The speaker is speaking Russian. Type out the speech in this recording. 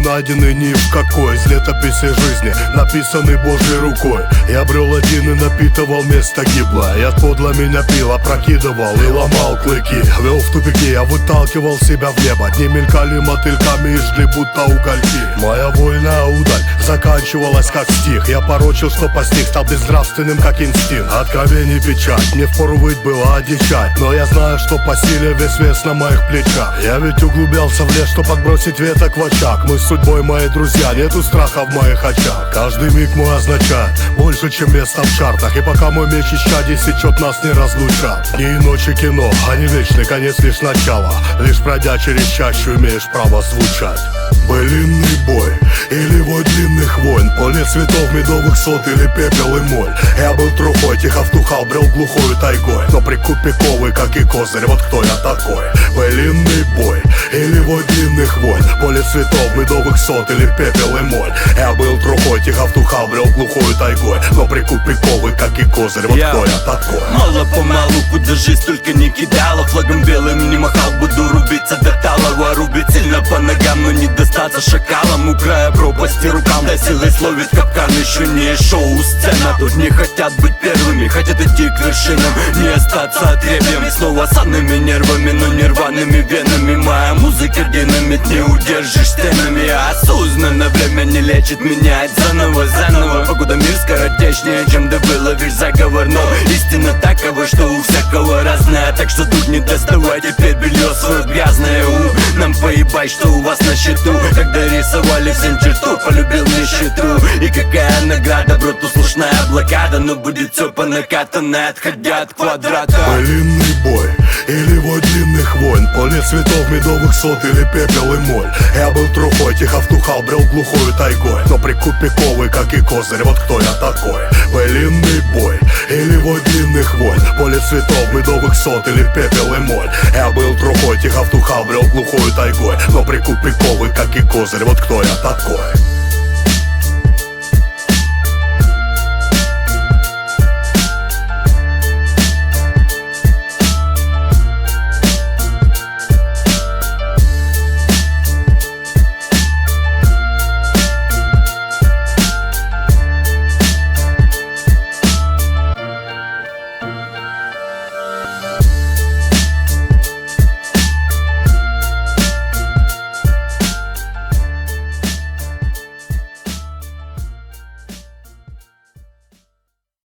найденный ни в какой из летописи жизни, написанный Божьей рукой. Я брел один и напитывал место гиблое. Яд подло меня пил, опрокидывал и ломал клыки. Вел в тупики, я выталкивал себя в небо. Дни мелькали мотыльками и жгли будто угольки. Моя вольная удаль заканчивалась как стих. Я порочил, что постиг, стал безнравственным как инстинкт. Откровений печать, мне впору выть было одичать. Но я знаю, что по силе весь вес на моих плечах. Я ведь углублялся в лес, чтоб подбросить веток в очаг. Мы с судьбой мои друзья, нету страха в моих очах. Каждый миг мой означает больше, чем место в чартах. И пока мой меч исчадий сечет, нас не разлучат. Дни и ночи кино, а не вечный конец, лишь начало. Лишь пройдя через чащу, имеешь право звучать. Былинный бой или вой длинных войн, поле цветов, медовых сот или пепел и моль. Я был трухой, тихо втухал, брел глухою тайгой, но прикупиковый, как и козырь, вот кто я такой. Былинный бой или вой длинных войн, поле цветов, медовых сот или пепел и моль. Я был трухой, тихо втухал, брел глухою тайгой, но прикупиковый, как и козырь, вот кто я такой. Мало-помалу, куда жизнь только не кидала, флагом белым не махал, буду рубиться до талого. Рубить сильно по ногам, но не достаться шакалом. У края пропасти рукам, да силой словит капкан. Еще не шоу-сцена, тут не хотят быть первыми, хотят идти к вершинам, не остаться отребьем. Снова санными нервами, но не рваными венами. Моя музыка динамит, не удержишь стенами. Осознанно время не лечит, меняет заново. Покуда мир скоротечнее, чем да было весь заговор. Но истина такова, что у всякого разная. Так что тут не доставай теперь белье свое грязное. Нам поебать, что у вас на счету. Когда рисовали всем черту, полюбил нищету. И какая награда, брату слушная блокада. Но будет все по накатанной, отходя от квадрата. Былинный бой или вой длинных войн, поле цветов, медовых сот или пепел и моль. Я был трухой, тихо втухал, брел глухою тайгой, но прикупиковый, как и козырь, вот кто я такой. Былинный бой или вой длинных войн, поле цветов, медовых сот или пепел и моль. Я был трухой, тихо втухал, брел глухою тайгой, но прикупиковый, как и козырь, вот кто я такой.